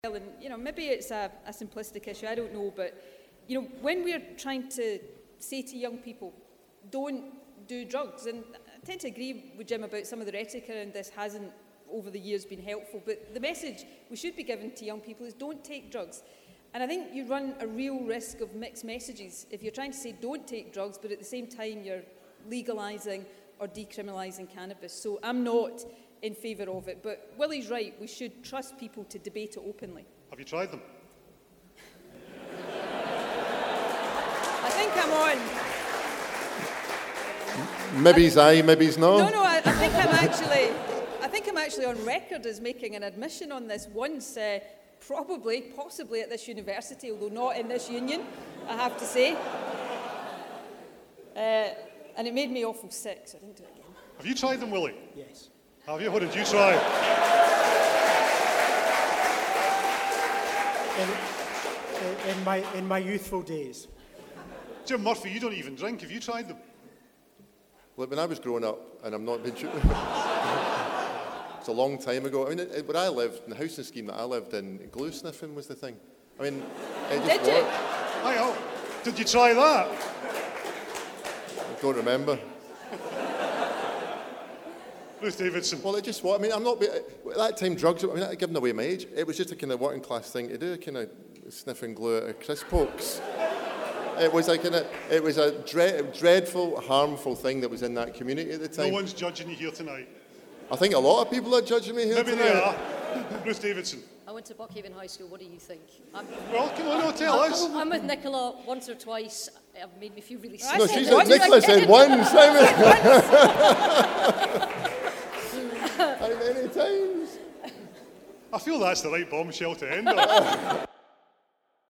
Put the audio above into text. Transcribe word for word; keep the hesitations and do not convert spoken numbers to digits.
And, you know, maybe it's a, a simplistic issue, I don't know, but, you know, when we're trying to say to young people, don't do drugs, and I tend to agree with Jim about some of the rhetoric around this hasn't, over the years, been helpful, but the message we should be giving to young people is don't take drugs. And I think you run a real risk of mixed messages if you're trying to say don't take drugs, but at the same time you're legalising or decriminalising cannabis. So I'm not in favour of it. But Willie's right, we should trust people to debate it openly. Have you tried them? I think I'm on. Maybe's aye, maybe's no. No, no, I, I think I'm actually, I think I'm actually on record as making an admission on this once, uh, probably, possibly at this university, although not in this union, I have to say. Uh, and it made me awful sick, so I didn't do it again. Have you tried them, Willie? Yes. Have you? What did you try? In, in, my, in my youthful days. Jim Murphy, you don't even drink. Have you tried them? Look, when I was growing up, and I'm not being true, it's a long time ago. I mean, it, it, where I lived, in the housing scheme that I lived in, glue sniffing was the thing. I mean, it just Did you? worked. Aye, oh. Did you try that? I don't remember. Ruth Davidson. Well, it just what I mean. I'm not. At that time, drugs. I mean, I'm giving away my age. It was just a kind of working class thing to do, kind of sniffing glue at a crisp pokes. It was like a, it was a dread, dreadful, harmful thing that was in that community at the time. No one's judging you here tonight. I think a lot of people are judging me here Maybe tonight. they are. Ruth Davidson. I went to Buckhaven High School. What do you think? I'm, Well, come on, no, tell us. I'm with Nicola once or twice. It made me feel really sick. I No, said she once said. Nicola said once. How many times? I feel that's the right bombshell to end on.